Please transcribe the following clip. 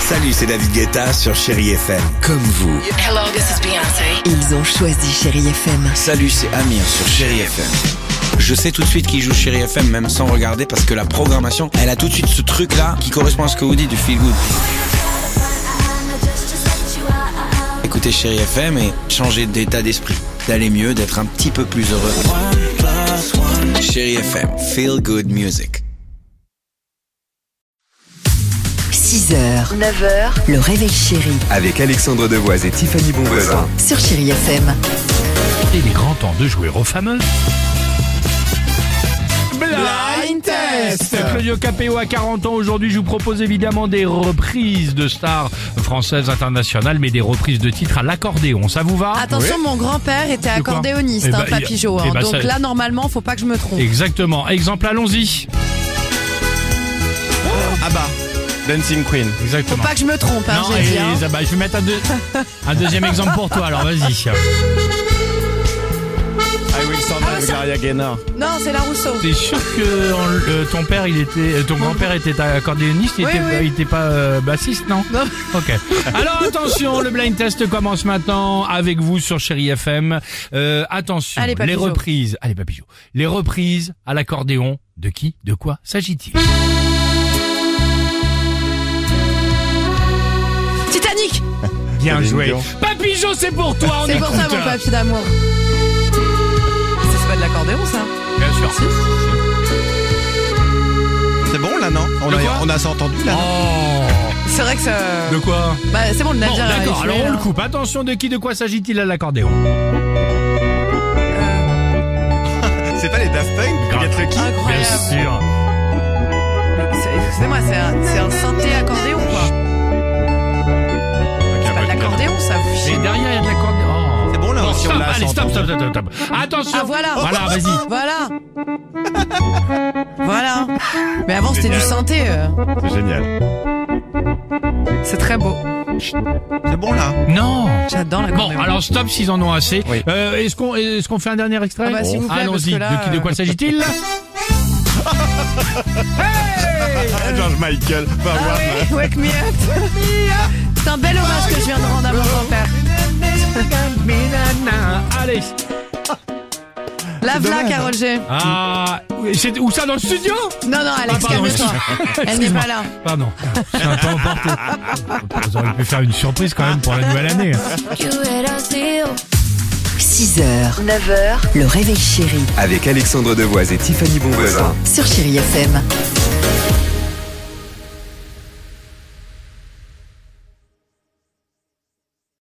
Salut, c'est David Guetta sur Chérie FM. Comme vous. Hello, this is Beyoncé. Ils ont choisi Chérie FM. Salut, c'est Amir sur Chérie FM. Je sais tout de suite qui joue Chérie FM, même sans regarder, parce que la programmation, elle a tout de suite ce truc-là qui correspond à ce que vous dites du feel good. Écoutez Chérie FM et changez d'état d'esprit, d'aller mieux, d'être un petit peu plus heureux. Chérie FM, feel good music. 6h, 9h, le réveil chéri Avec Alexandre Devoise et Tiffany Bonvoisin. sur Chérie FM. Il est grand temps de jouer au fameux Blind Test. Claudio Capéo a 40 ans aujourd'hui. Je vous propose évidemment des reprises de stars françaises internationales, mais des reprises de titres à l'accordéon. Ça vous va? Attention, mon grand-père était De quoi accordéoniste, Eh ben, Papy Jo. eh ben, Donc ça- là, normalement, faut pas que je me trompe. Exactement. Exemple, allons-y. Ah bah, Dancing Queen. Faut Exactement. pas que je me trompe, hein, Non, j'ai dit. hein. je vais mettre un deuxième exemple pour toi. Alors vas-y. I Will Survive, Gloria Gaynor. Non, c'est la Rousseau. T'es sûr que ton grand-père était accordéoniste, Oui, oui. il était pas bassiste, non? Non. Ok. Alors attention, le blind test commence maintenant avec vous sur Chérie FM. Attention, Allez, Papy les Jo. reprises. Allez, Papy Jo. Les reprises à l'accordéon. De qui? De quoi s'agit-il? Titanic. Bien Céline joué. Dion. Papy Jo, c'est pour toi. On C'est pour ça, écoute. mon papy d'amour. C'est pas de l'accordéon, ça. Bien sûr. C'est bon là, non De quoi on a ça entendu là, non Oh. C'est vrai que ça... De quoi? Bah, c'est bon, le Bon, navire a d'accord. échoué, Alors on là. le coupe. Attention, de quoi s'agit-il à l'accordéon? C'est pas les Daft Punk, Get Lucky? Bien Incroyable. sûr. Excusez-moi, c'est un synthé accordéon, quoi. C'est pas de l'accordéon, ça. Vous Et chiez. derrière, il y a de l'accordéon. Oh. C'est bon, là, Bon, si on stop, l'a allez, assez stop. entendu. Attention. Ah, voilà. Voilà, vas-y. Voilà. Voilà. Mais avant, c'était du synthé. C'est génial. C'est très beau. C'est bon là. Non. J'adore l'accordéon. Bon, alors stop s'ils en ont assez. Oui. Est-ce qu'on fait un dernier extrait? Ah bah, s'il vous plaît, parce Allons-y. que là, De quoi s'agit-il? George Michael, va Ah voir. oui, wake me up. C'est un bel hommage que je viens de rendre à mon grand-père. Allez. La v'là, Carole G. Ah, c'est où ça, dans le studio? Non, non, Alex, Ah, pardon, calme-toi. Elle n'est pas là. Pardon. Je suis un peu emporté. Vous auriez pu faire une surprise quand même pour la nouvelle année. 6h, 9h, le réveil chéri Avec Alexandre Devoise et Tiffany Bonvoisin. sur Chérie FM.